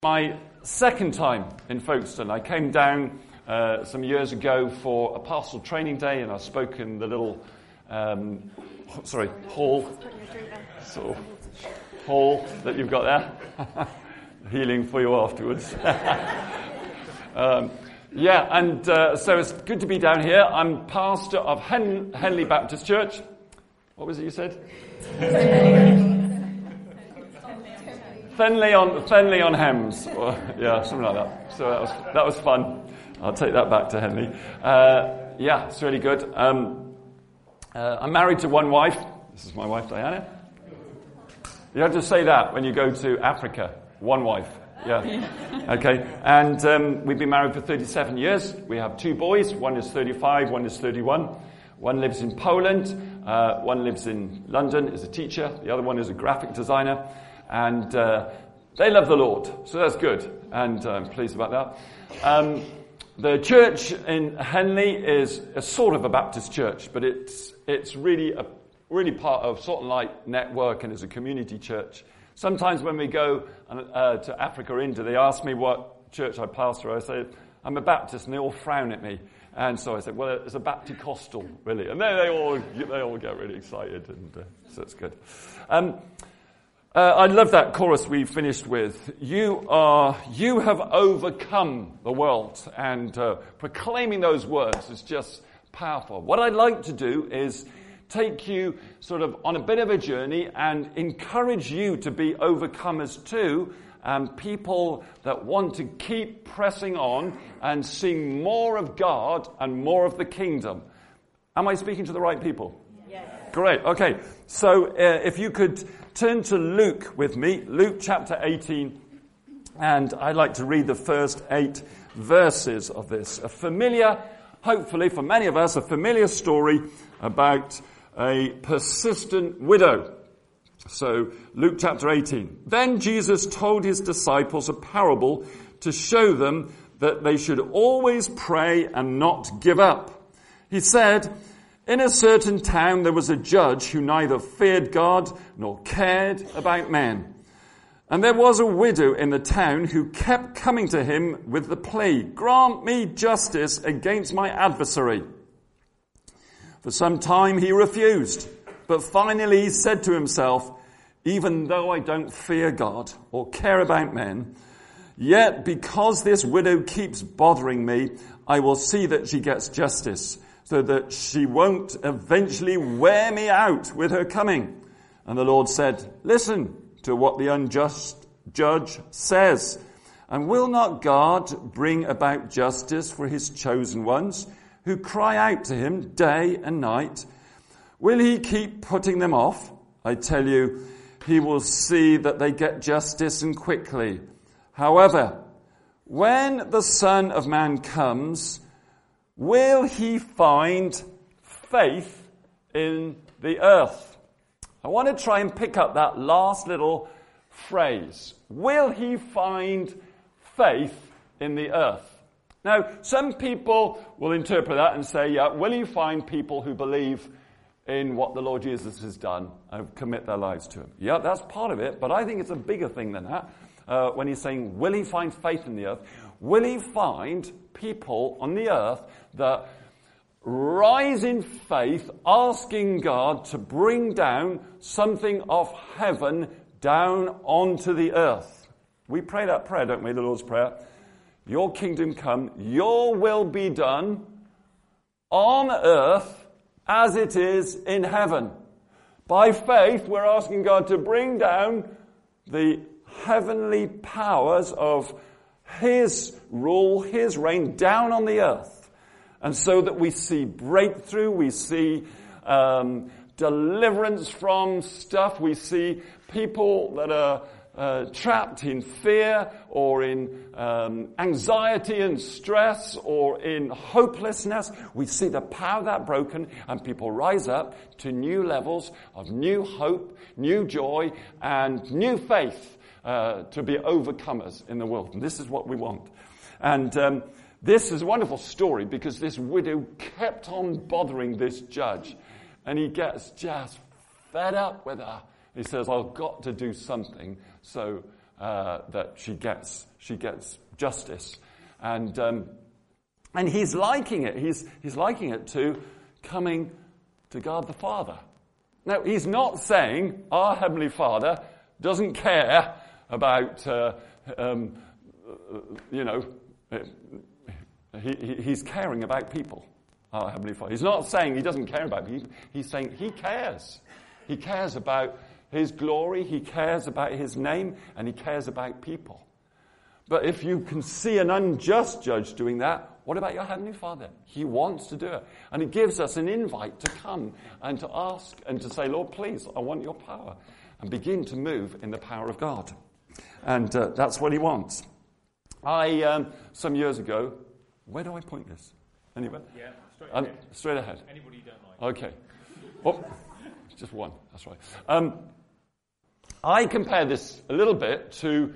My second time in Folkestone. I came down some years ago for a pastoral training day, and I spoke in the little hall that you've got there. Healing for you afterwards. So it's good to be down here. I'm pastor of Henley Baptist Church. What was it you said? Fenley on Hems, something like that. So that was fun. I'll take that back to Henley. It's really good. I'm married to one wife. This is my wife, Diana. You have to say that when you go to Africa. One wife. Yeah. Okay. And we've been married for 37 years. We have two boys. One is 35. One is 31. One lives in Poland. One lives in London. Is a teacher. The other one is a graphic designer. And they love the Lord, so that's good, and I'm pleased about that. The church in Henley is a sort of a Baptist church, but it's really part of sort of like Network and is a community church. Sometimes when we go to Africa or India, they ask me what church I pastor. I say, I'm a Baptist, and they all frown at me. And so I said, well, it's a Bapticostal, really. And they all get really excited, and so it's good. I love that chorus we finished with. You have overcome the world, and proclaiming those words is just powerful. What I'd like to do is take you sort of on a bit of a journey and encourage you to be overcomers too, people that want to keep pressing on and seeing more of God and more of the kingdom. Am I speaking to the right people? Yes. Great. Okay. So if you could turn to Luke with me, Luke chapter 18, and I'd like to read the first 8 verses of this. A familiar, hopefully for many of us, a familiar story about a persistent widow. So Luke chapter 18. Then Jesus told his disciples a parable to show them that they should always pray and not give up. He said, in a certain town there was a judge who neither feared God nor cared about men. And there was a widow in the town who kept coming to him with the plea, grant me justice against my adversary. For some time he refused, but finally he said to himself, even though I don't fear God or care about men, yet because this widow keeps bothering me, I will see that she gets justice, so that she won't eventually wear me out with her coming. And the Lord said, listen to what the unjust judge says. And will not God bring about justice for his chosen ones who cry out to him day and night? Will he keep putting them off? I tell you, he will see that they get justice and quickly. However, when the Son of Man comes, will he find faith in the earth? I want to try and pick up that last little phrase. Will he find faith in the earth? Now, some people will interpret that and say, will he find people who believe in what the Lord Jesus has done and commit their lives to him? Yeah, that's part of it, but I think it's a bigger thing than that. When he's saying, will he find faith in the earth? Will he find people on the earth that rise in faith, asking God to bring down something of heaven down onto the earth? We pray that prayer, don't we, the Lord's Prayer? Your kingdom come, your will be done on earth as it is in heaven. By faith, we're asking God to bring down the heavenly powers of his rule, his reign down on the earth. And so that we see breakthrough, we see deliverance from stuff, we see people that are trapped in fear or in anxiety and stress or in hopelessness. We see the power of that broken, and people rise up to new levels of new hope, new joy, and new faith to be overcomers in the world. And this is what we want. And this is a wonderful story because this widow kept on bothering this judge, and he gets just fed up with her. He says, I've got to do something so that she gets justice, and he's liking it. He's liking it to coming to God the Father. Now, he's not saying our Heavenly Father doesn't care about, he's caring about people, our Heavenly Father. He's not saying he doesn't care about people. He's saying he cares. He cares about his glory, he cares about his name, and he cares about people. But if you can see an unjust judge doing that, what about your Heavenly Father? He wants to do it. And it gives us an invite to come and to ask and to say, Lord, please, I want your power. And begin to move in the power of God. And that's what he wants. Some years ago, where do I point this? Anywhere? Yeah, straight ahead. Straight ahead. Anybody you don't like. Okay. Well, just one, that's right. I compare this a little bit to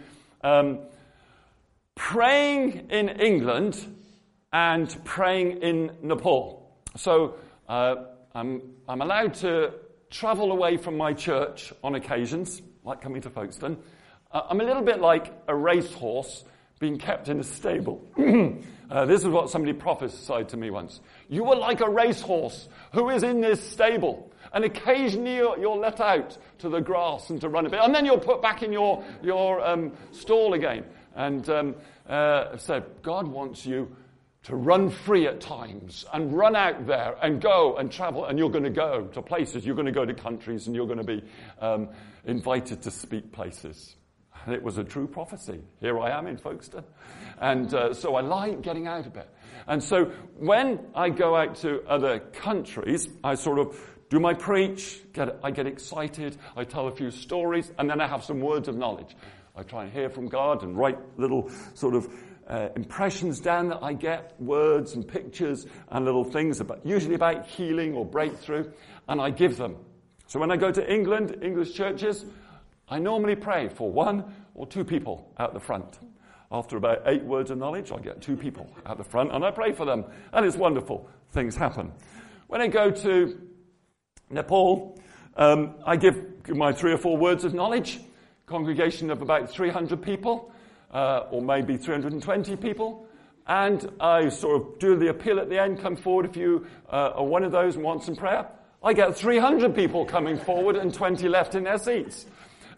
praying in England and praying in Nepal. So I'm allowed to travel away from my church on occasions, like coming to Folkestone. I'm a little bit like a racehorse being kept in a stable. This is what somebody prophesied to me once. You are like a racehorse who is in this stable, and occasionally you're let out to the grass and to run a bit, and then you're put back in your stall again. And said, God wants you to run free at times and run out there and go and travel, and you're going to go to places, you're going to go to countries, and you're going to be invited to speak places. And it was a true prophecy. Here I am in Folkestone. And so I like getting out a bit. And so when I go out to other countries, I sort of do my preach, I get excited, I tell a few stories, and then I have some words of knowledge. I try and hear from God and write little sort of impressions down that I get, words and pictures and little things usually about healing or breakthrough, and I give them. So when I go to England, English churches, I normally pray for 1 or 2 people out the front. After about 8 words of knowledge, I get 2 people out the front, and I pray for them, and it's wonderful. Things happen. When I go to Nepal, I give my 3 or 4 words of knowledge. Congregation of about 300 people, or maybe 320 people, and I sort of do the appeal at the end, come forward if you are one of those and want some prayer. I get 300 people coming forward and 20 left in their seats.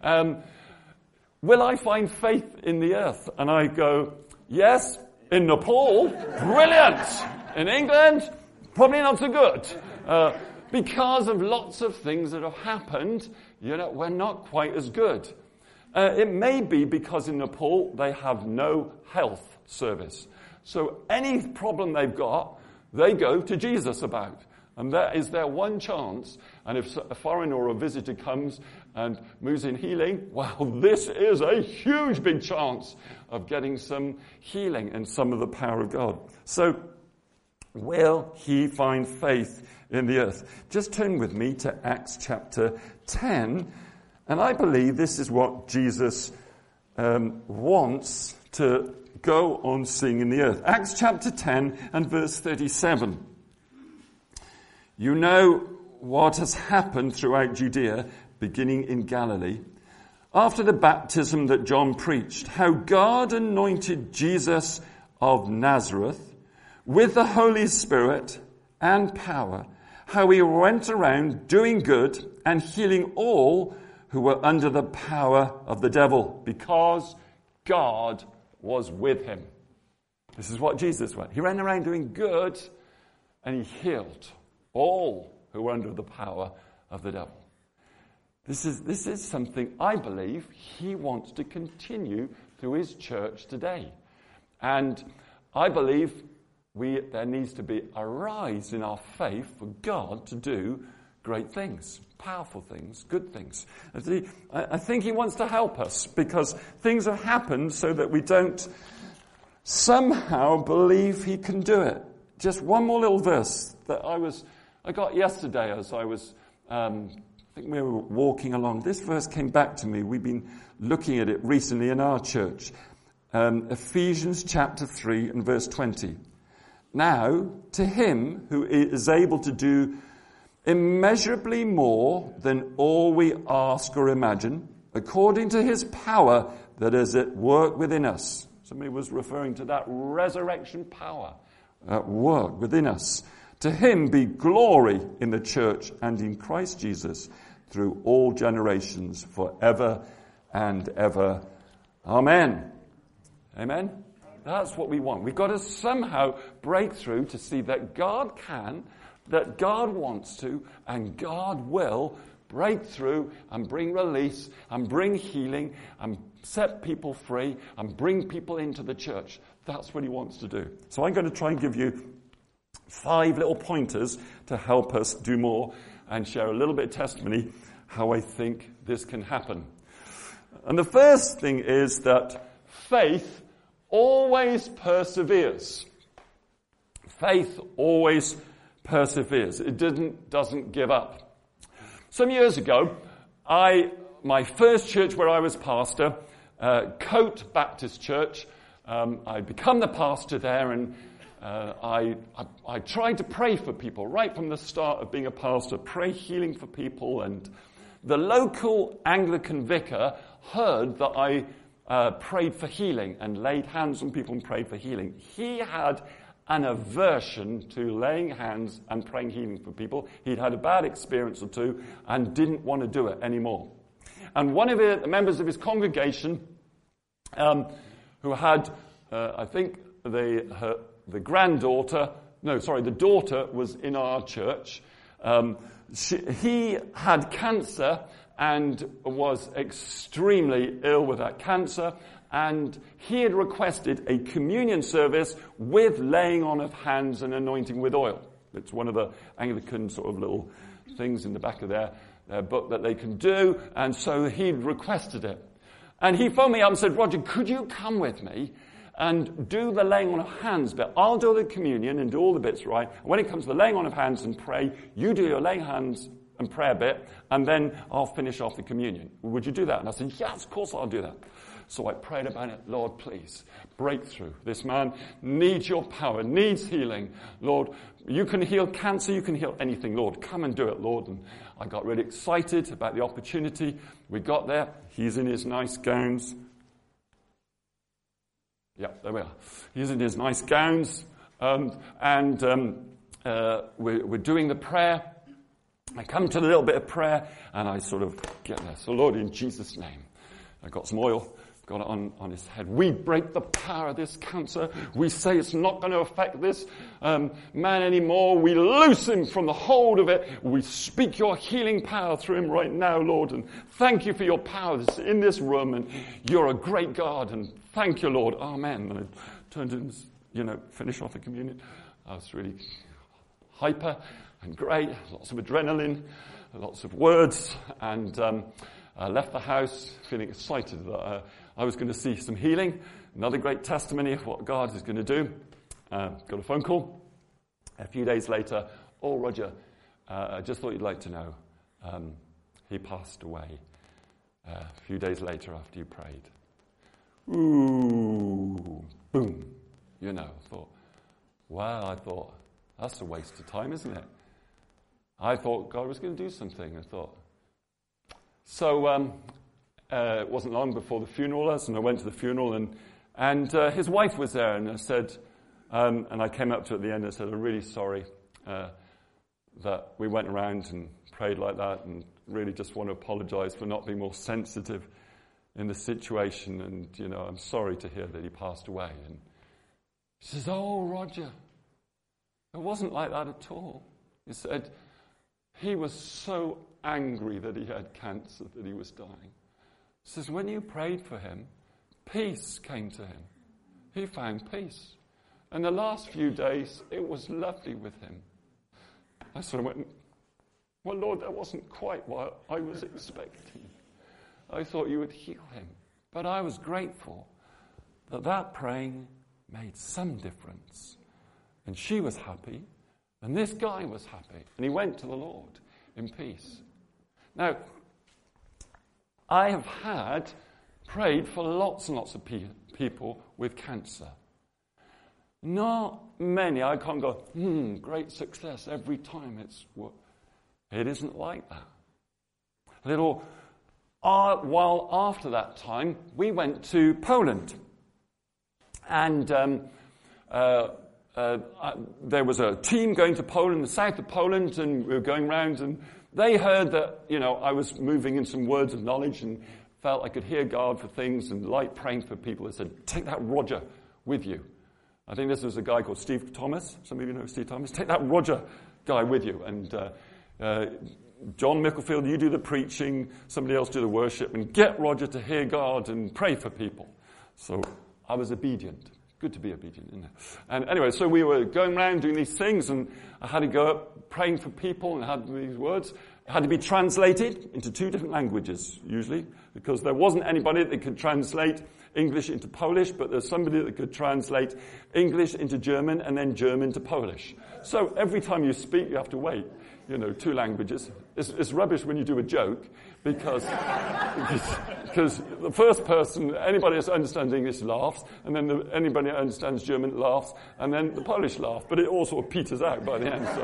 Will I find faith in the earth? And I go, yes, in Nepal, brilliant. In England, probably not so good. Because of lots of things that have happened, we're not quite as good. It may be because in Nepal they have no health service. So any problem they've got, they go to Jesus about. And that is their one chance. And if a foreigner or a visitor comes and moves in healing, well, this is a huge big chance of getting some healing and some of the power of God. So, will he find faith in the earth? Just turn with me to Acts chapter 10. And I believe this is what Jesus wants to go on seeing in the earth. Acts chapter 10 and verse 37. You know what has happened throughout Judea, beginning in Galilee, after the baptism that John preached, how God anointed Jesus of Nazareth with the Holy Spirit and power, how he went around doing good and healing all who were under the power of the devil, because God was with him. This is what Jesus went. He ran around doing good, and he healed all who were under the power of the devil. This is something I believe he wants to continue through his church today. And I believe there needs to be a rise in our faith for God to do great things, powerful things, good things. I think he wants to help us, because things have happened so that we don't somehow believe he can do it. Just one more little verse that I got yesterday as I was, I think we were walking along. This verse came back to me. We've been looking at it recently in our church. Ephesians chapter 3 and verse 20. Now, to him who is able to do immeasurably more than all we ask or imagine, according to his power that is at work within us. Somebody was referring to that resurrection power at work within us. To him be glory in the church and in Christ Jesus through all generations, forever and ever. Amen. Amen? That's what we want. We've got to somehow break through to see that God can, that God wants to, and God will break through and bring release and bring healing and set people free and bring people into the church. That's what he wants to do. So I'm going to try and give you 5 little pointers to help us do more and share a little bit of testimony how I think this can happen. And the first thing is that faith always perseveres. Faith always perseveres. It doesn't give up. Some years ago, my first church where I was pastor, Coat Baptist Church, I'd become the pastor there, and I tried to pray for people right from the start of being a pastor, pray healing for people, and the local Anglican vicar heard that I prayed for healing and laid hands on people and prayed for healing. He had an aversion to laying hands and praying healing for people. He'd had a bad experience or two and didn't want to do it anymore. And one of the members of his congregation, who had, I think, the daughter was in our church. He had cancer and was extremely ill with that cancer, and he had requested a communion service with laying on of hands and anointing with oil. It's one of the Anglican sort of little things in the back of their book that they can do, and so he'd requested it. And he phoned me up and said, Roger, could you come with me and do the laying on of hands bit? I'll do the communion and do all the bits right. When it comes to the laying on of hands and pray, you do your laying hands and prayer bit, and then I'll finish off the communion. Would you do that? And I said, yes, of course I'll do that. So I prayed about it. Lord, please, breakthrough. This man needs your power, needs healing. Lord, you can heal cancer, you can heal anything. Lord, come and do it, Lord. And I got really excited about the opportunity. We got there. He's in his nice gowns. Yeah, there we are. He's in his nice gowns. We're doing the prayer. I come to a little bit of prayer, and I sort of get there. So, Lord, in Jesus' name, I got some oil, got it on his head. We break the power of this cancer. We say it's not going to affect this man anymore. We loose him from the hold of it. We speak your healing power through him right now, Lord, and thank you for your power that's in this room, and you're a great God, and thank you, Lord. Amen. And I turned and, finish off the communion. I was really hyper and great, lots of adrenaline, lots of words, and I left the house feeling excited that I was going to see some healing, another great testimony of what God is going to do. Got a phone call a few days later. Oh, Roger, I just thought you'd like to know. He passed away a few days later after you prayed. Ooh, boom. I thought, that's a waste of time, isn't it? I thought God was going to do something. So it wasn't long before the funeral, and I went to the funeral, and his wife was there, and I said, and I came up to her at the end and said, I'm really sorry that we went around and prayed like that, and really just want to apologize for not being more sensitive in the situation, and I'm sorry to hear that he passed away. And she says, oh, Roger, it wasn't like that at all. He said, he was so angry that he had cancer, that he was dying. He says, when you prayed for him, peace came to him. He found peace. And the last few days, it was lovely with him. I sort of went, well, Lord, that wasn't quite what I was expecting. I thought you would heal him. But I was grateful that praying made some difference. And she was happy. And this guy was happy, and he went to the Lord in peace. Now, I have prayed for lots and lots of people with cancer. Not many. I can't go, great success every time. It isn't like that. while after that time, we went to Poland. And there was a team going to Poland, the south of Poland, and we were going round, and they heard that, I was moving in some words of knowledge and felt I could hear God for things and like praying for people. They said, take that Roger with you. I think this was a guy called Steve Thomas. Some of you know Steve Thomas. Take that Roger guy with you. And John Micklefield, you do the preaching, somebody else do the worship, and get Roger to hear God and pray for people. So I was obedient. Good to be obedient, isn't it? And anyway, so we were going around doing these things, and I had to go up praying for people, and I had these words. It had to be translated into 2 different languages, usually, because there wasn't anybody that could translate English into Polish, but there's somebody that could translate English into German and then German to Polish. So every time you speak, you have to wait, 2 languages. It's rubbish when you do a joke because the first person, anybody that understands English laughs, and then anybody that understands German laughs, and then the Polish laugh, but it all sort of peters out by the end.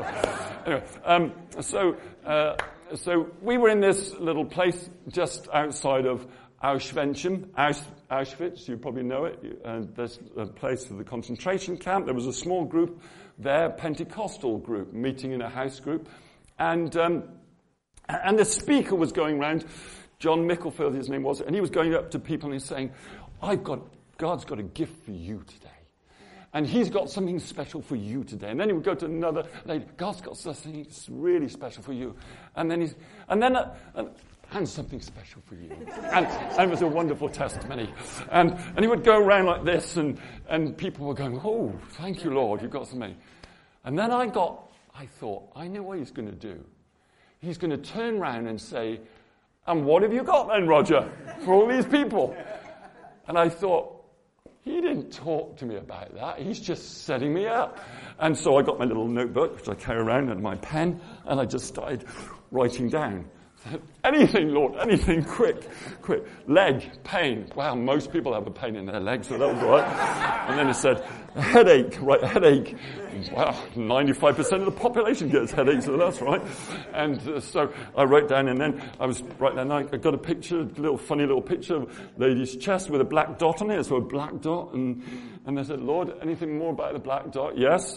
So anyway, so we were in this little place just outside of Auschwitz, you probably know it. There's a place for the concentration camp. There was a small group there, Pentecostal group, meeting in a house group. And the speaker was going around, John Micklefield, his name was, and he was going up to people and he's saying, God's got a gift for you today. And he's got something special for you today. And then he would go to another lady, God's got something really special for you. And then and something special for you. And it was a wonderful testimony. And he would go around like this, and people were going, oh, thank you, Lord, you've got something. And then I thought, I know what he's going to do. He's going to turn around and say, and what have you got then, Roger, for all these people? And I thought, he didn't talk to me about that. He's just setting me up. And so I got my little notebook, which I carry around, and my pen, and I just started writing down. Anything, Lord, anything, quick. Leg, pain. Wow, most people have a pain in their leg, so that was all right. And then it said, headache. Wow, 95% of the population gets headaches, so that's right. And so I wrote down, and then I got a picture, a funny little picture of a lady's chest with a black dot on it, so a black dot, and I said, Lord, anything more about the black dot? Yes.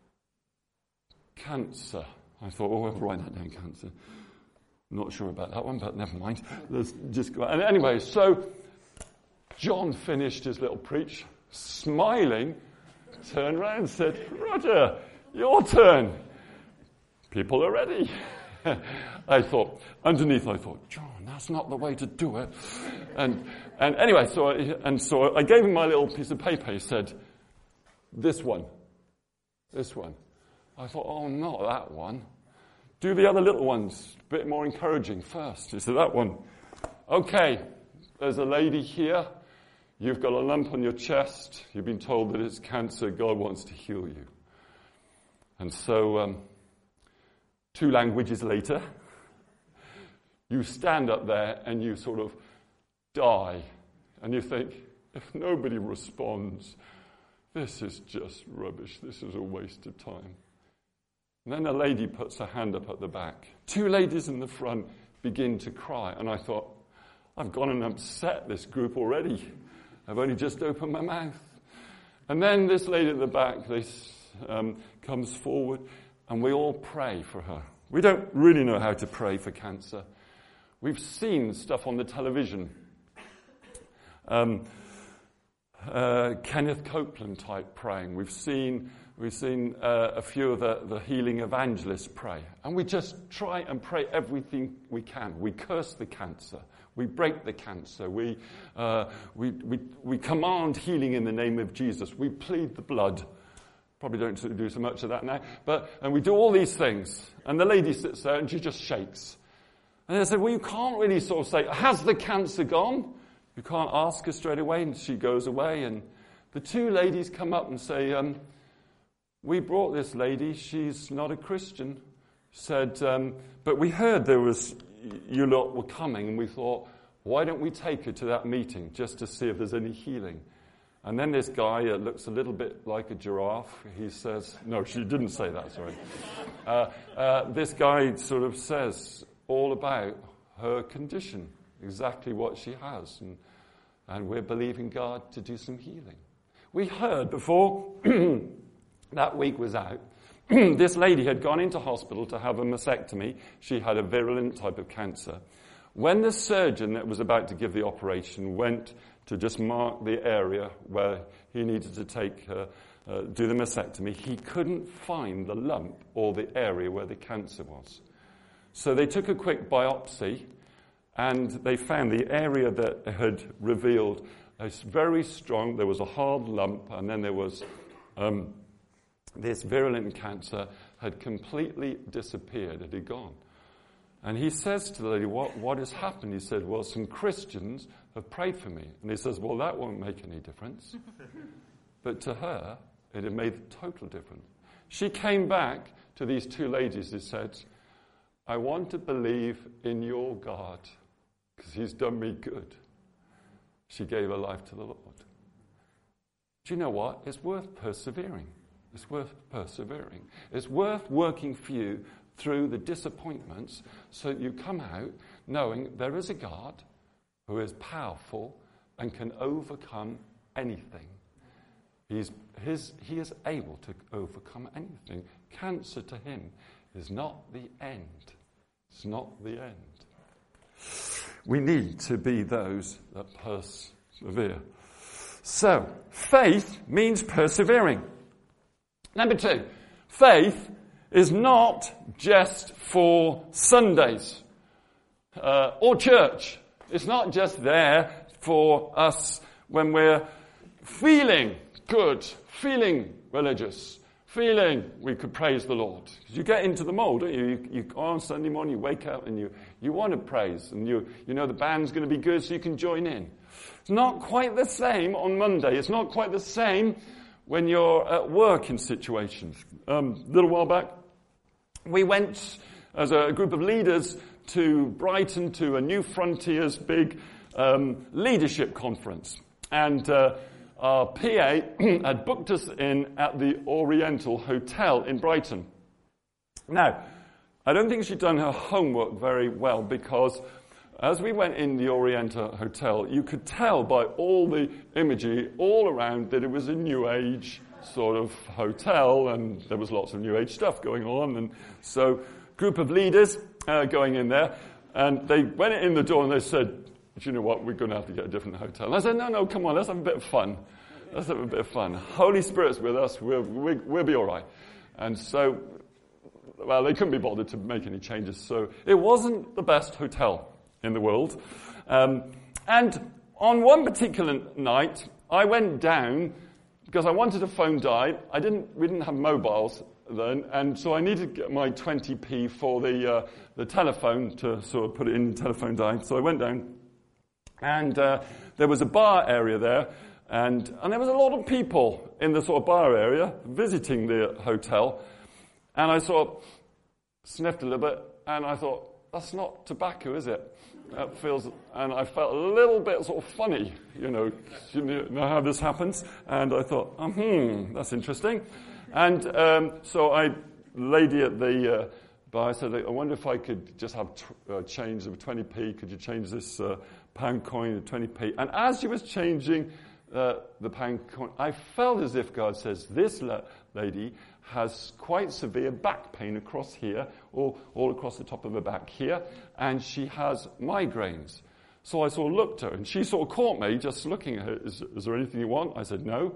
Cancer. I thought, I'll write that down, cancer. Not sure about that one, but never mind. Let's just go. And anyway, so John finished his little preach, smiling, turned around and said, Roger, your turn. People are ready. Underneath I thought, John, that's not the way to do it. And anyway, so I gave him my little piece of paper. He said, this one. I thought, oh, not that one. Do the other little ones, a bit more encouraging first. He said, that one. Okay, there's a lady here. You've got a lump on your chest. You've been told that it's cancer. God wants to heal you. And so, 2 languages later, you stand up there and you sort of die. And you think, if nobody responds, this is just rubbish. This is a waste of time. And then a lady puts her hand up at the back. 2 ladies in the front begin to cry. And I thought, I've gone and upset this group already. I've only just opened my mouth. And then this lady at the back comes forward, and we all pray for her. We don't really know how to pray for cancer. We've seen stuff on the television. Kenneth Copeland type praying. We've seen a few of the healing evangelists pray. And we just try and pray everything we can. We curse the cancer. We break the cancer. We command healing in the name of Jesus. We plead the blood. Probably don't do so much of that now. And we do all these things. And the lady sits there and she just shakes. And they said, well, you can't really sort of say, has the cancer gone? You can't ask her straight away. And she goes away. And the 2 ladies come up and say, we brought this lady. She's not a Christian. Said, but we heard you lot were coming, and we thought, why don't we take her to that meeting just to see if there's any healing? And then this guy looks a little bit like a giraffe. He says, no, she didn't say that, sorry. This guy sort of says all about her condition. exactly what she has. And we're believing God to do some healing. We heard before that week was out, this lady had gone into hospital to have a mastectomy. She had a virulent type of cancer. When the surgeon that was about to give the operation went to just mark the area where he needed to do the mastectomy, he couldn't find the lump or the area where the cancer was. So they took a quick biopsy, and they found the area that had revealed a very strong, there was a hard lump, and then there was this virulent cancer had completely disappeared, it had gone. And he says to the lady, what has happened? He said, well, some Christians have prayed for me. And he says, well, that won't make any difference. But to her, it had made total difference. She came back to these two ladies who said, I want to believe in your God because he's done me good. She gave her life to the Lord. Do you know what? It's worth persevering. It's worth persevering. It's worth working for you through the disappointments so that you come out knowing there is a God who is powerful and can overcome anything. He is able to overcome anything. Cancer to him is not the end. It's not the end. We need to be those that persevere. So, faith means persevering. Number 2, faith is not just for Sundays or church. It's not just there for us when we're feeling good, feeling religious, feeling we could praise the Lord. Because you get into the mold, don't you? You on Sunday morning, you wake up and you want to praise, and you know the band's going to be good, so you can join in. It's not quite the same on Monday. It's not quite the same when you're at work in situations. A little while back, we went as a group of leaders to Brighton to a New Frontiers big leadership conference. And our PA had booked us in at the Oriental Hotel in Brighton. Now, I don't think she'd done her homework very well, because as we went in the Oriental Hotel, you could tell by all the imagery all around that it was a New Age sort of hotel, and there was lots of New Age stuff going on. And so, group of leaders going in there, and they went in the door and they said, do you know what, we're going to have to get a different hotel. And I said, no, come on, let's have a bit of fun. Let's have a bit of fun. Holy Spirit's with us, we'll be all right. And so, well, they couldn't be bothered to make any changes, so it wasn't the best hotel in the world. And on one particular night, I went down because I wanted a phone died. We didn't have mobiles then, and so I needed to get my 20p for the telephone to sort of put it in telephone died. So I went down, and there was a bar area there, and there was a lot of people in the sort of bar area visiting the hotel, and I sort of sniffed a little bit, and I thought, that's not tobacco, is it? That feels, and I felt a little bit sort of funny, you know how this happens, and I thought, that's interesting. And so lady at the bar said, I wonder if I could just have change of 20p. Could you change this pound coin to 20p? And as she was changing the pound coin, I felt as if God says, this lady has quite severe back pain across here, all across the top of her back here, and she has migraines. So I sort of looked at her, and she sort of caught me just looking at her. Is there anything you want? I said, no.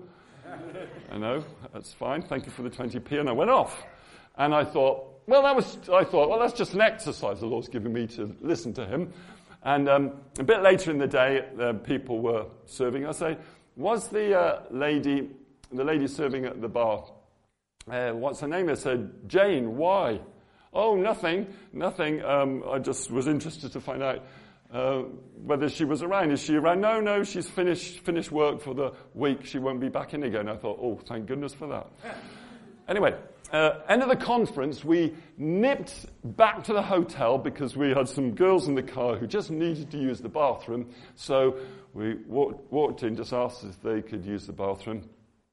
I know, that's fine. Thank you for the 20p. And I went off. And I thought, well, that's just an exercise the Lord's given me to listen to him. And a bit later in the day, people were serving. I say, was the lady serving at the bar, what's her name? I said, Jane, why? Oh, nothing. I just was interested to find out whether she was around. Is she around? No, she's finished work for the week. She won't be back in again. I thought, oh, thank goodness for that. Anyway, end of the conference, we nipped back to the hotel because we had some girls in the car who just needed to use the bathroom. So we walked in, just asked if they could use the bathroom.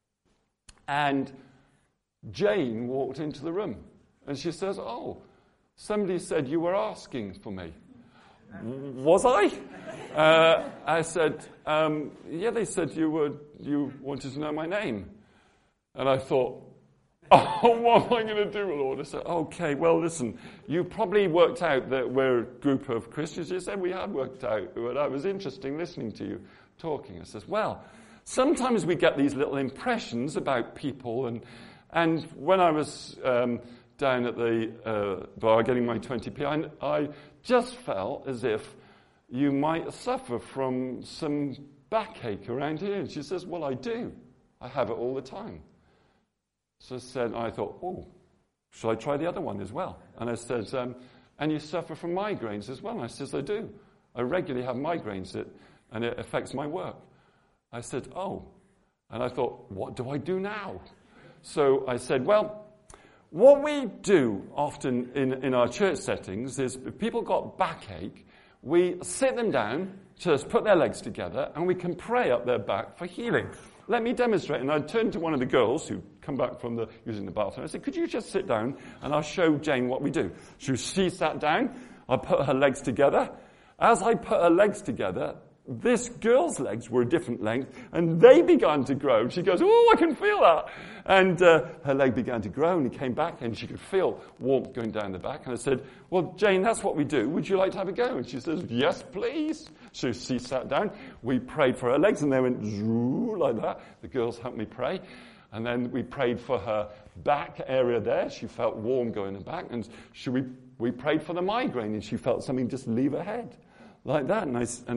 And Jane walked into the room. And she says, oh, somebody said you were asking for me. was I? I said, yeah, they said you wanted to know my name. And I thought, oh, what am I going to do, Lord? I said, okay, well, listen, you probably worked out that we're a group of Christians. You said we had worked out, but I was interested listening to you talking. I says, well, sometimes we get these little impressions about people, and when I was down at the bar getting my 20p, I just felt as if you might suffer from some backache around here. And she says, well, I do. I have it all the time. So I thought, oh, shall I try the other one as well? And I said, and you suffer from migraines as well? And I says, I do. I regularly have migraines, and it affects my work. I said, oh. And I thought, what do I do now? So I said, well, what we do often in our church settings is if people got backache, we sit them down, just put their legs together, and we can pray up their back for healing. Let me demonstrate. And I turned to one of the girls who come back from using the bathroom. I said, could you just sit down and I'll show Jane what we do. She sat down. I put her legs together. As I put her legs together, this girl's legs were a different length, and they began to grow. She goes, oh, I can feel that. And her leg began to grow, and he came back, and she could feel warmth going down the back. And I said, well, Jane, that's what we do. Would you like to have a go? And she says, yes, please. So she sat down. We prayed for her legs, and they went zoo like that. The girls helped me pray. And then we prayed for her back area there. She felt warm going in the back. And we prayed for the migraine, and she felt something just leave her head. Like that,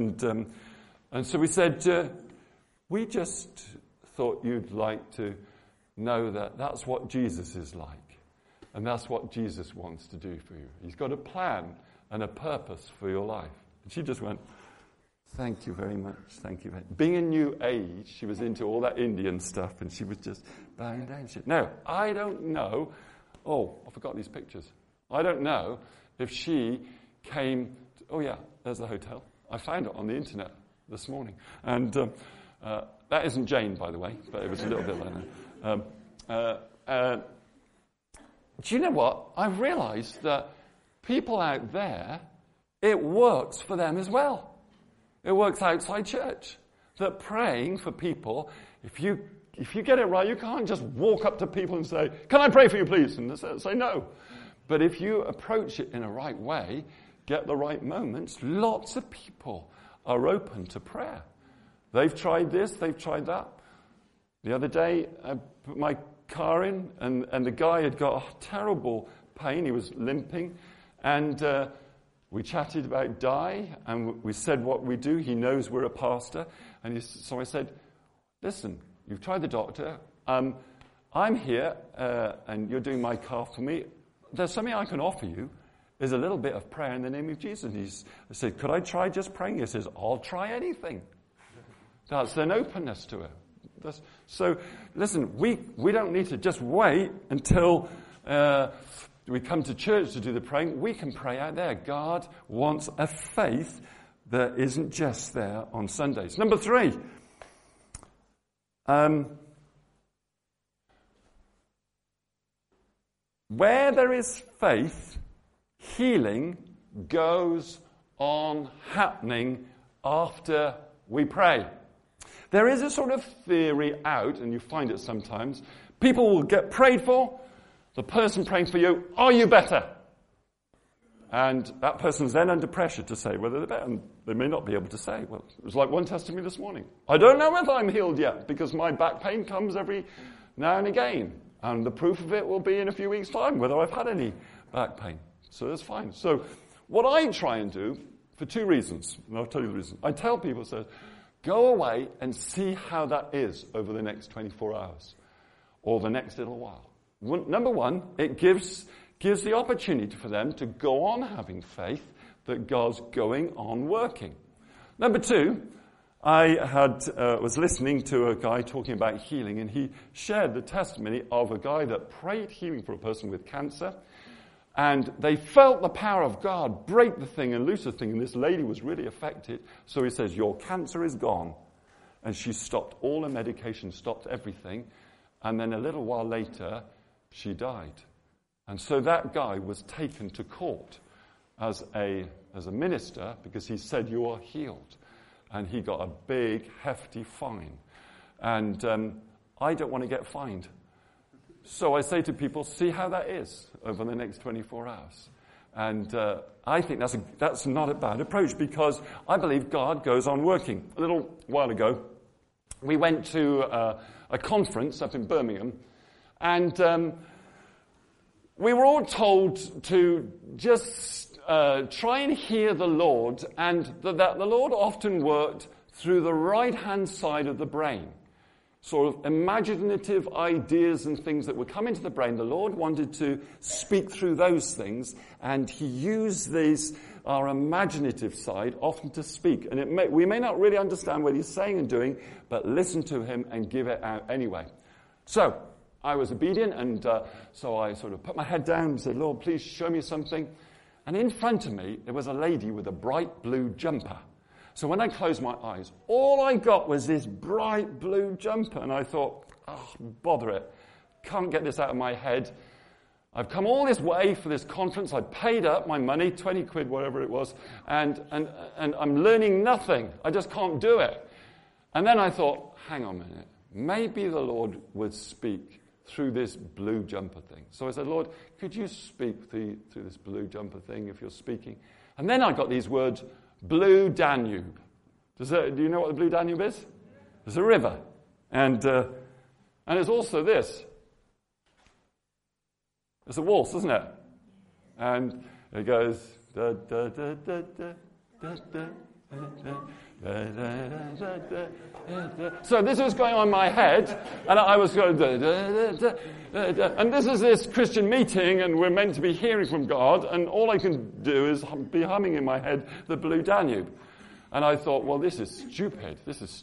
and so we said, we just thought you'd like to know that that's what Jesus is like, and that's what Jesus wants to do for you. He's got a plan and a purpose for your life. And she just went, thank you very much, thank you. Being a new age, she was into all that Indian stuff, and she was just bowing down. Now, I don't know. Oh, I forgot these pictures. I don't know if she came. Oh yeah. There's the hotel. I found it on the internet this morning. And that isn't Jane, by the way, but it was a little bit like that. Do you know what? I've realized that people out there, it works for them as well. It works outside church. That praying for people, if you get it right, you can't just walk up to people and say, can I pray for you, please? And they say no. But if you approach it in a right way, get the right moments, lots of people are open to prayer. They've tried this, they've tried that. The other day, I put my car in, and the guy had got a terrible pain. He was limping, and we chatted about Di, and we said what we do. He knows we're a pastor, and so I said, listen, you've tried the doctor. I'm here, and you're doing my car for me. There's something I can offer you. There's a little bit of prayer in the name of Jesus. I said, could I try just praying? He says, I'll try anything. That's an openness to it. So, listen, we don't need to just wait until we come to church to do the praying. We can pray out there. God wants a faith that isn't just there on Sundays. Number 3. Where there is faith, healing goes on happening after we pray. There is a sort of theory out, and you find it sometimes. People will get prayed for. The person praying for you, are you better? And that person's then under pressure to say whether they're better. And they may not be able to say. Well, it was like one testimony this morning. I don't know whether I'm healed yet because my back pain comes every now and again. And the proof of it will be in a few weeks' time, whether I've had any back pain. So that's fine. So what I try and do, for 2 reasons, and I'll tell you the reason. I tell people, go away and see how that is over the next 24 hours or the next little while. Number 1, it gives the opportunity for them to go on having faith that God's going on working. Number 2, I was listening to a guy talking about healing, and he shared the testimony of a guy that prayed healing for a person with cancer. And they felt the power of God break the thing and loose the thing. And this lady was really affected. So he says, your cancer is gone. And she stopped all her medication, stopped everything. And then a little while later, she died. And so that guy was taken to court. as a minister because he said you are healed. And he got a big, hefty fine. And I don't want to get fined. So I say to people, see how that is over the next 24 hours. And I think that's not a bad approach because I believe God goes on working. A little while ago, we went to a conference up in Birmingham, and we were all told to just try and hear the Lord, and that the Lord often worked through the right-hand side of the brain. Sort of imaginative ideas and things that would come into the brain. The Lord wanted to speak through those things, and he used our imaginative side often to speak. And we may not really understand what he's saying and doing, but listen to him and give it out anyway. So I was obedient, and so I sort of put my head down and said, Lord, please show me something. And in front of me, there was a lady with a bright blue jumper. So when I closed my eyes, all I got was this bright blue jumper. And I thought, oh, bother it. Can't get this out of my head. I've come all this way for this conference. I paid up my money, 20 quid, whatever it was. And I'm learning nothing. I just can't do it. And then I thought, hang on a minute. Maybe the Lord would speak through this blue jumper thing. So I said, Lord, could you speak through this blue jumper thing if you're speaking? And then I got these words, Blue Danube. Do you know what the Blue Danube is? It's a river. And it's also this. It's a waltz, isn't it? And it goes... Da, da, da, da, da, da, da. So this was going on in my head, and I was going, and this is this Christian meeting, and we're meant to be hearing from God, and all I can do is be humming in my head the Blue Danube. And I thought, well, this is stupid.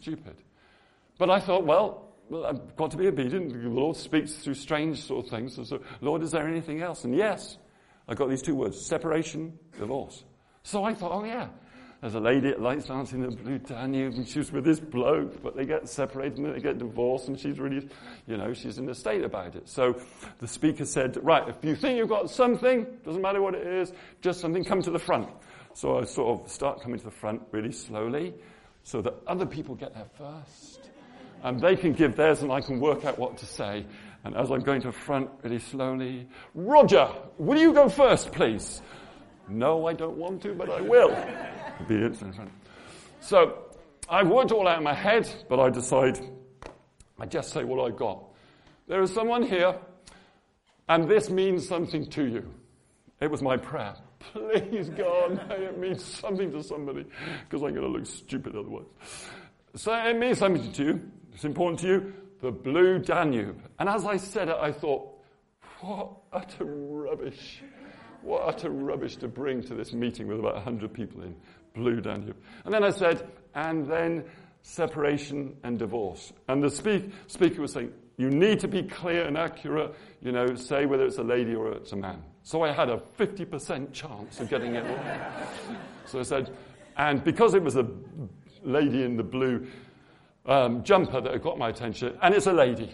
But I thought, well, I've got to be obedient. The Lord speaks through strange sort of things. So, Lord, is there anything else? And yes, I got these two words, separation, divorce. So I thought, oh yeah. There's a lady at Lights Dancing in the Blue Danube, and she's with this bloke, but they get separated and then they get divorced, and she's really, she's in a state about it. So the speaker said, right, if you think you've got something, doesn't matter what it is, just something, come to the front. So I sort of start coming to the front really slowly, so that other people get there first, and they can give theirs, and I can work out what to say. And as I'm going to the front really slowly, Roger, will you go first, please? No, I don't want to, but I will. Obedience in front. So I've worked all out in my head, but I decide I just say what I got. There is someone here, and this means something to you. It was my prayer. Please, God, may it mean something to somebody, because I'm going to look stupid otherwise. So it means something to you. It's important to you. The Blue Danube. And as I said it, I thought, what utter rubbish. What utter rubbish to bring to this meeting with about 100 people in. Blue Danube. And then I said, and then separation and divorce. And the speaker was saying, you need to be clear and accurate, say whether it's a lady or it's a man. So I had a 50% chance of getting it wrong. So I said, and because it was a lady in the blue jumper that had got my attention, and it's a lady.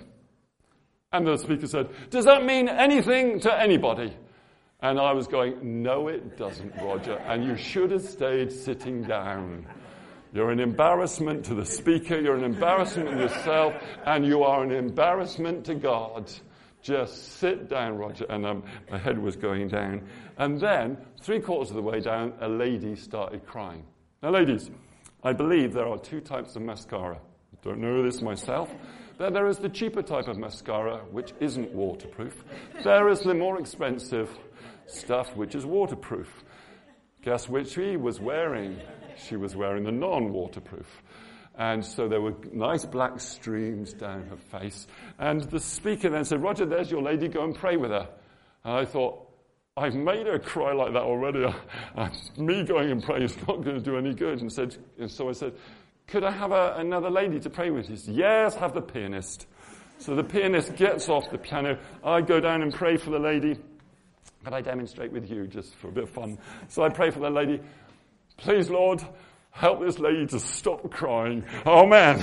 And the speaker said, does that mean anything to anybody? And I was going, no, it doesn't, Roger. And you should have stayed sitting down. You're an embarrassment to the speaker. You're an embarrassment to yourself. And you are an embarrassment to God. Just sit down, Roger. And my head was going down. And then, 3/4 of the way down, a lady started crying. Now, ladies, I believe there are 2 types of mascara. I don't know this myself. There is the cheaper type of mascara, which isn't waterproof. There is the more expensive stuff which is waterproof. Guess which she was wearing? She was wearing the non-waterproof. And so there were nice black streams down her face. And the speaker then said, Roger, there's your lady, go and pray with her. And I thought, I've made her cry like that already. Me going and praying is not going to do any good. And so I said, could I have another lady to pray with? He said, yes, have the pianist. So the pianist gets off the piano. I go down and pray for the lady. But I demonstrate with you just for a bit of fun. So I pray for the lady. Please, Lord, help this lady to stop crying. Oh, man.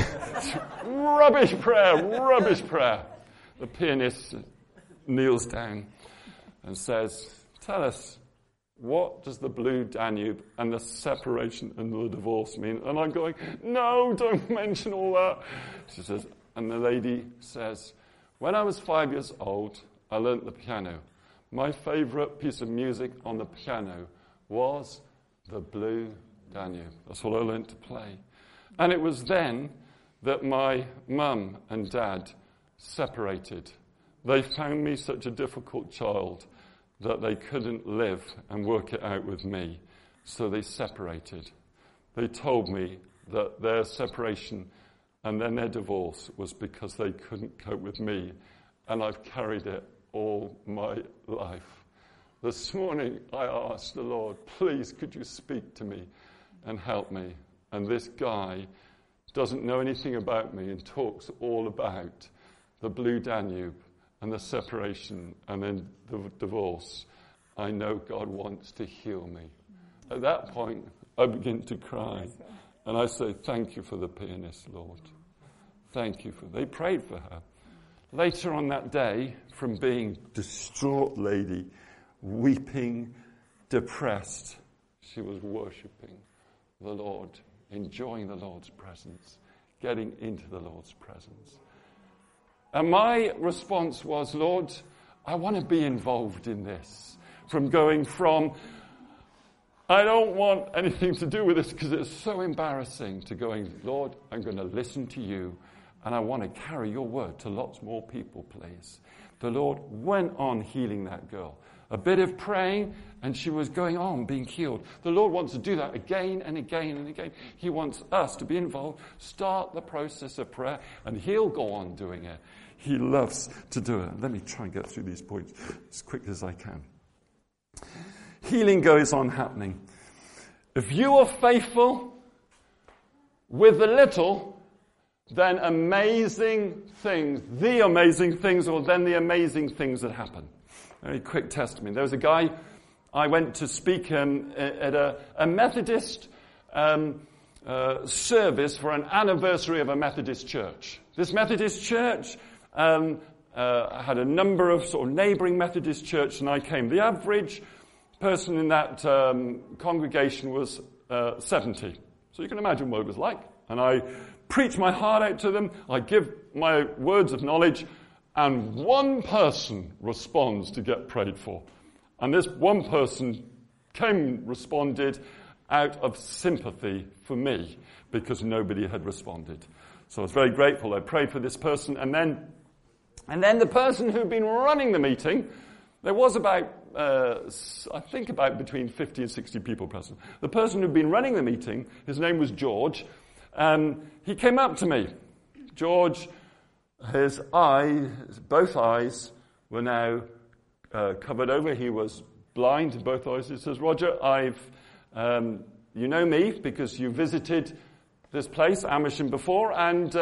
Rubbish prayer. The pianist kneels down and says, tell us, what does the Blue Danube and the separation and the divorce mean? And I'm going, no, don't mention all that. She says, and the lady says, when I was 5 years old, I learnt the piano. My favourite piece of music on the piano was the Blue Danube. That's what I learnt to play. And it was then that my mum and dad separated. They found me such a difficult child that they couldn't live and work it out with me. So they separated. They told me that their separation and then their divorce was because they couldn't cope with me. And I've carried it all my life. This morning I asked the Lord, please could you speak to me and help me? And this guy doesn't know anything about me and talks all about the Blue Danube and the separation and then the divorce. I know God wants to heal me. At that point, I begin to cry. And I say, thank you for the pianist, Lord. Thank you for... They prayed for her. Later on that day, from being distraught lady, weeping, depressed, she was worshipping the Lord, enjoying the Lord's presence, getting into the Lord's presence. And my response was, Lord, I want to be involved in this. From going from, I don't want anything to do with this because it's so embarrassing, to going, Lord, I'm going to listen to you and I want to carry your word to lots more people, please. The Lord went on healing that girl. A bit of praying, and she was going on being healed. The Lord wants to do that again and again and again. He wants us to be involved, start the process of prayer, and he'll go on doing it. He loves to do it. Let me try and get through these points as quick as I can. Healing goes on happening. If you are faithful with the little, then amazing things, the amazing things, or then the amazing things that happen. Very quick testimony. There was a guy I went to speak at a Methodist service for an anniversary of a Methodist church. This Methodist church had a number of sort of neighbouring Methodist churches, and I came. The average person in that congregation was 70. So you can imagine what it was like. And I preach my heart out to them. I give my words of knowledge. And one person responds to get prayed for. And this one person responded out of sympathy for me because nobody had responded. So I was very grateful. I prayed for this person. And then the person who'd been running the meeting, there was about, I think about between 50 and 60 people present. The person who'd been running the meeting, his name was George, he came up to me. George... His eyes, both eyes, were now covered over. He was blind in both eyes. He says, Roger, you know me because you visited this place, Amersham, before, and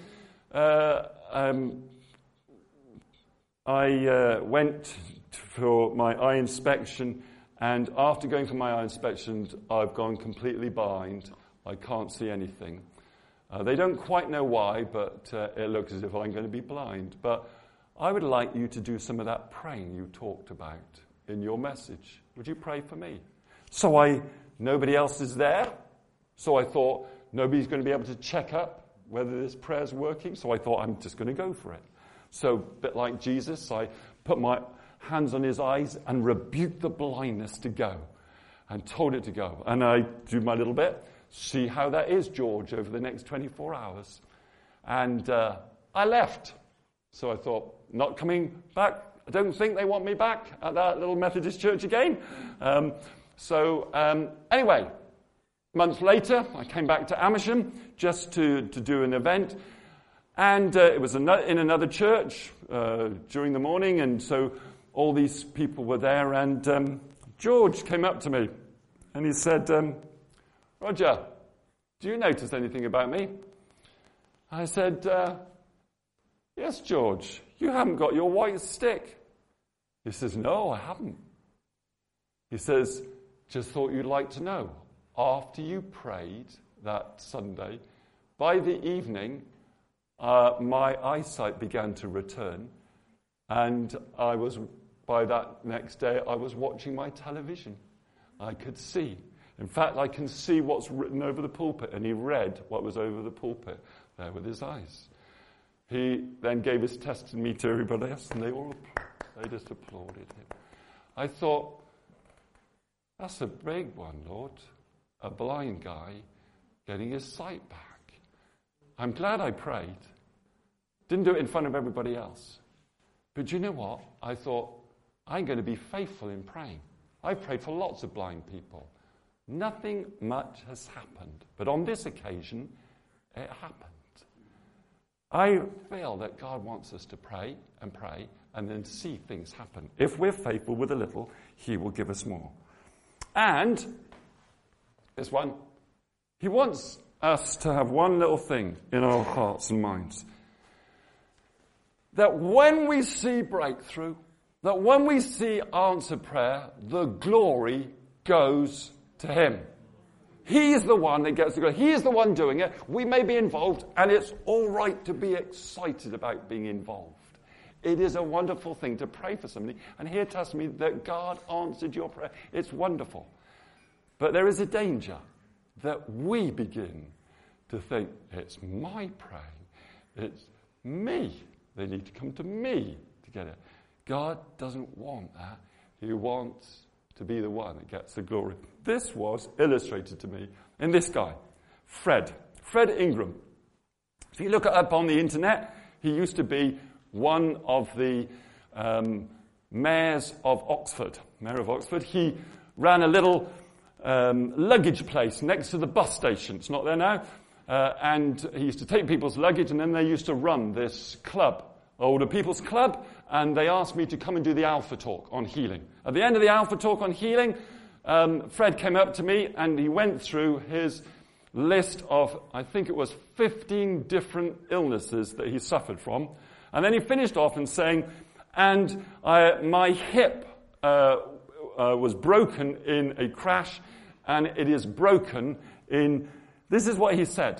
I went for my eye inspection, and after going for my eye inspection, I've gone completely blind. I can't see anything. They don't quite know why, but it looks as if I'm going to be blind. But I would like you to do some of that praying you talked about in your message. Would you pray for me? So nobody else is there. So I thought, nobody's going to be able to check up whether this prayer's working. So I thought, I'm just going to go for it. So a bit like Jesus, I put my hands on his eyes and rebuked the blindness to go and told it to go. And I do my little bit. See how that is, George, over the next 24 hours. And I left. So I thought, not coming back. I don't think they want me back at that little Methodist church again. Anyway, a month later, I came back to Amersham just to do an event. And it was in another church during the morning. And so all these people were there. And George came up to me. And he said... Roger, do you notice anything about me? I said, yes, George, you haven't got your white stick. He says, no, I haven't. He says, just thought you'd like to know. After you prayed that Sunday, by the evening, my eyesight began to return. And by that next day, I was watching my television. I could see. In fact, I can see what's written over the pulpit. And he read what was over the pulpit there with his eyes. He then gave his testimony to everybody else, and they just applauded him. I thought, that's a big one, Lord. A blind guy getting his sight back. I'm glad I prayed. Didn't do it in front of everybody else. But you know what? I thought, I'm going to be faithful in praying. I've prayed for lots of blind people. Nothing much has happened. But on this occasion, it happened. I feel that God wants us to pray and then see things happen. If we're faithful with a little, he will give us more. And this one, he wants us to have one little thing in our hearts and minds. That when we see breakthrough, that when we see answered prayer, the glory goes to him. He's the one that gets the glory. He is the one doing it. We may be involved, and it's all right to be excited about being involved. It is a wonderful thing to pray for somebody and hear testimony that God answered your prayer. It's wonderful. But there is a danger that we begin to think, it's my praying. It's me. They need to come to me to get it. God doesn't want that. He wants to be the one that gets the glory. This was illustrated to me in this guy, Fred Ingram. If you look it up on the internet, he used to be one of the mayors of Oxford. Mayor of Oxford. He ran a little luggage place next to the bus station. It's not there now. And he used to take people's luggage, and then they used to run this club, Older People's Club, and they asked me to come and do the Alpha Talk on healing. At the end of the Alpha Talk on healing, Fred came up to me and he went through his list of, I think it was 15 different illnesses that he suffered from. And then he finished off and saying, and my hip was broken in a crash, and it is broken in, this is what he said,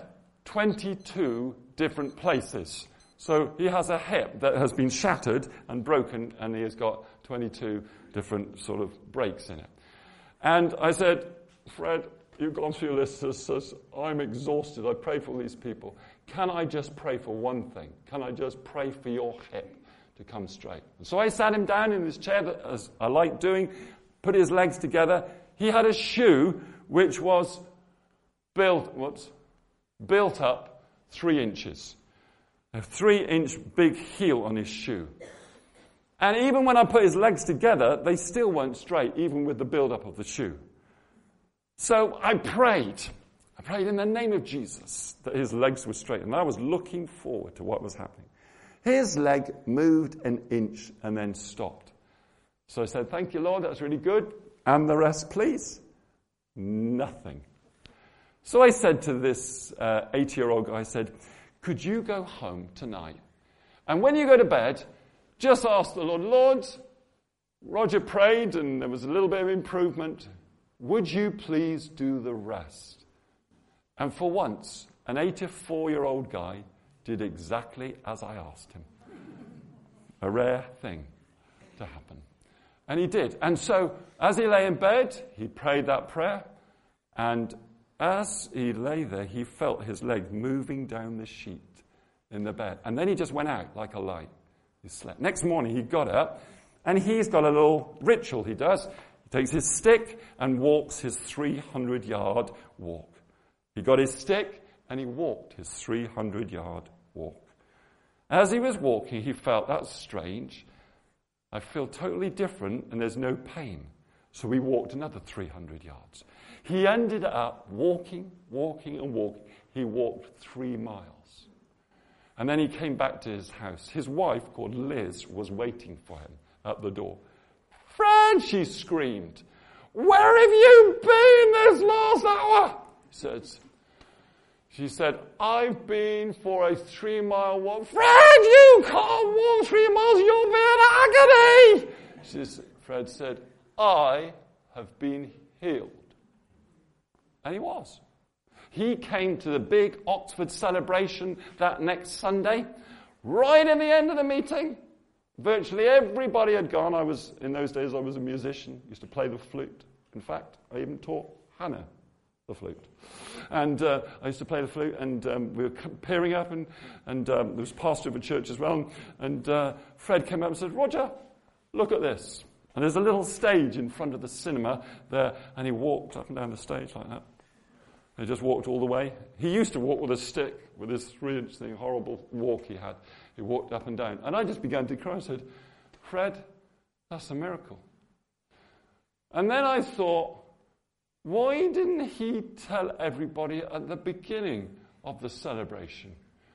22 different places. So he has a hip that has been shattered and broken, and he has got 22 different sort of breaks in it. And I said, Fred, you've gone through your list. Says, I'm exhausted. I prayed for all these people. Can I just pray for one thing? Can I just pray for your hip to come straight? And so I sat him down in his chair, as I like doing, put his legs together. He had a shoe which was built up 3 inches. A 3-inch big heel on his shoe. And even when I put his legs together, they still weren't straight, even with the build-up of the shoe. So I prayed in the name of Jesus that his legs were straight. And I was looking forward to what was happening. His leg moved an inch and then stopped. So I said, thank you, Lord, that's really good. And the rest, please. Nothing. So I said to this 80-year-old guy, I said, could you go home tonight? And when you go to bed, just ask the Lord, Lord, Roger prayed and there was a little bit of improvement. Would you please do the rest? And for once, an 84-year-old guy did exactly as I asked him. A rare thing to happen. And he did. And so, as he lay in bed, he prayed that prayer. And as he lay there, he felt his leg moving down the sheet in the bed. And then he just went out like a light. He slept. Next morning, he got up, and he's got a little ritual he does. He takes his stick and walks his 300-yard walk. He got his stick, and he walked his 300-yard walk. As he was walking, he felt, that's strange. I feel totally different, and there's no pain. So he walked another 300 yards. He ended up walking. He walked 3 miles. And then he came back to his house. His wife, called Liz, was waiting for him at the door. Fred, she screamed, where have you been this last hour? She said, I've been for a 3-mile walk. Fred, you can't walk 3 miles, you'll be in agony. Fred said, I have been healed. And he was. He came to the big Oxford celebration that next Sunday. Right in the end of the meeting, virtually everybody had gone. In those days I was a musician, used to play the flute In fact, I even taught Hannah the flute. And I used to play the flute, and we were pairing up, and there was a pastor of a church as well, and Fred came up and said, Roger, look at this. And there's a little stage in front of the cinema there, and he walked up and down the stage like that. He just walked all the way. He used to walk with a stick, with this 3-inch thing, horrible walk he had. He walked up and down. And I just began to cry. I said, Fred, that's a miracle. And then I thought, why didn't he tell everybody at the beginning of the celebration,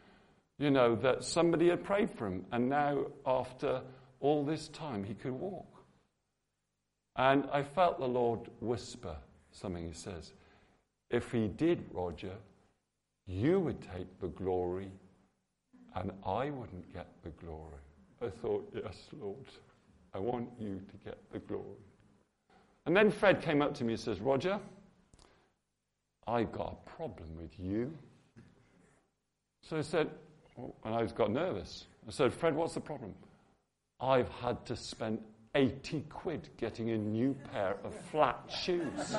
that somebody had prayed for him, and now after all this time he could walk? And I felt the Lord whisper something. He says, if he did, Roger, you would take the glory and I wouldn't get the glory. I thought, yes, Lord, I want you to get the glory. And then Fred came up to me and says, Roger, I've got a problem with you. So I said, and I got nervous. I said, Fred, what's the problem? I've had to spend 80 quid getting a new pair of flat shoes.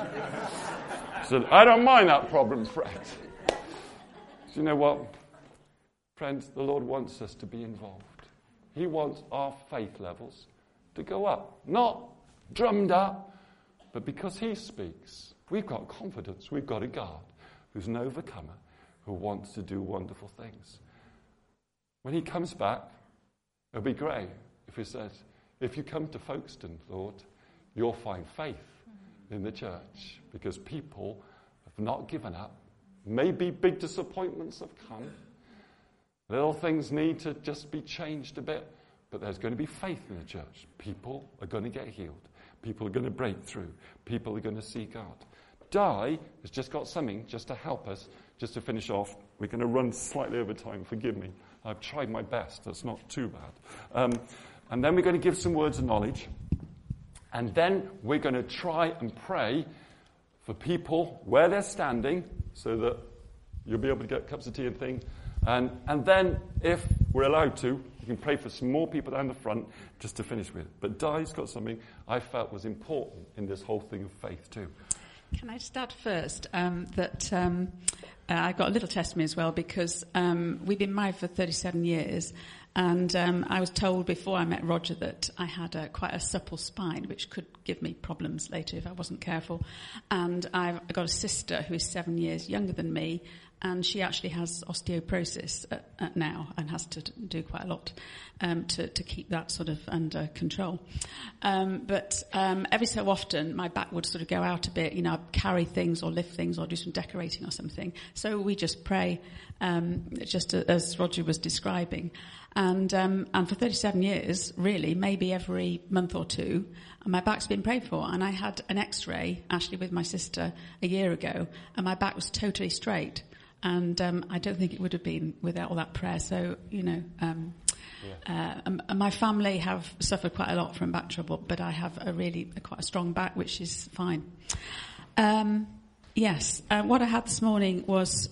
I said, I don't mind that problem, Fred. So you know what? Friends, the Lord wants us to be involved. He wants our faith levels to go up. Not drummed up, but because he speaks, we've got confidence. We've got a God who's an overcomer, who wants to do wonderful things. When he comes back, it'll be great if he says, if you come to Folkestone, Lord, you'll find faith in the church, because people have not given up. Maybe big disappointments have come. Little things need to just be changed a bit, but there's going to be faith in the church. People are going to get healed. People are going to break through. People are going to see God. Di has just got something just to help us, just to finish off. We're going to run slightly over time. Forgive me. I've tried my best. That's not too bad. And then we're going to give some words of knowledge. And then we're going to try and pray for people where they're standing, so that you'll be able to get cups of tea and things. And then, if we're allowed to, you can pray for some more people down the front just to finish with. But Di's got something I felt was important in this whole thing of faith too. Can I start first? I've got a little testimony as well, because we've been married for 37 years. And I was told before I met Roger that I had quite a supple spine, which could give me problems later if I wasn't careful. And I've got a sister who is 7 years younger than me, and she actually has osteoporosis now and has to do quite a lot to keep that sort of under control. But every so often my back would sort of go out a bit, I'd carry things or lift things or do some decorating or something. So we just pray, just as Roger was describing. And for 37 years, really, maybe every month or two, my back's been prayed for. And I had an X-ray, actually, with my sister a year ago, and my back was totally straight. And I don't think it would have been without all that prayer. So, my family have suffered quite a lot from back trouble, but I have quite a strong back, which is fine. Yes, what I had this morning was...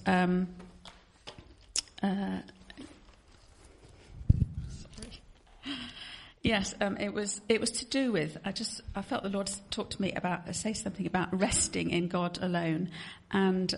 Yes, it was to do with, I felt the Lord talk to me say something about resting in God alone, and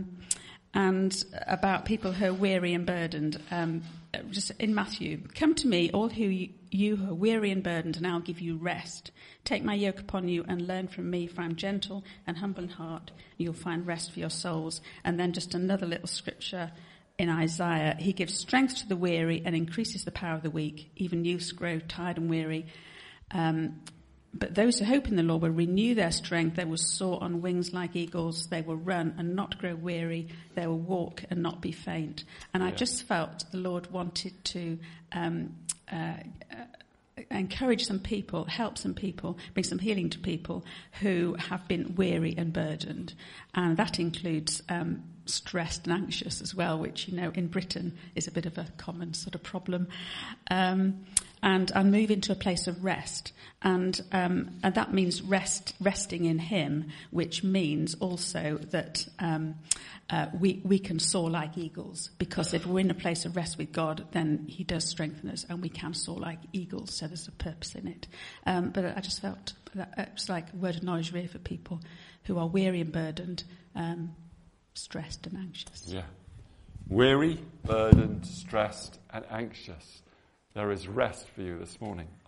about people who are weary and burdened. Just in Matthew, come to me, all you who are weary and burdened, and I'll give you rest. Take my yoke upon you and learn from me, for I'm gentle and humble in heart, and you'll find rest for your souls. And then just another little scripture in Isaiah, he gives strength to the weary and increases the power of the weak. Even youths grow tired and weary. But those who hope in the Lord will renew their strength. They will soar on wings like eagles. They will run and not grow weary. They will walk and not be faint. And I just felt the Lord wanted to encourage some people, help some people, bring some healing to people who have been weary and burdened. And that includes stressed and anxious as well, which, in Britain is a bit of a common sort of problem. and move into a place of rest. And that means resting in him, which means also that we can soar like eagles, because if we're in a place of rest with God, then he does strengthen us and we can soar like eagles. So there's a purpose in it. But I just felt that it's like a word of knowledge really for people who are weary and burdened, stressed and anxious. Yeah. Weary, burdened, stressed and anxious. There is rest for you this morning.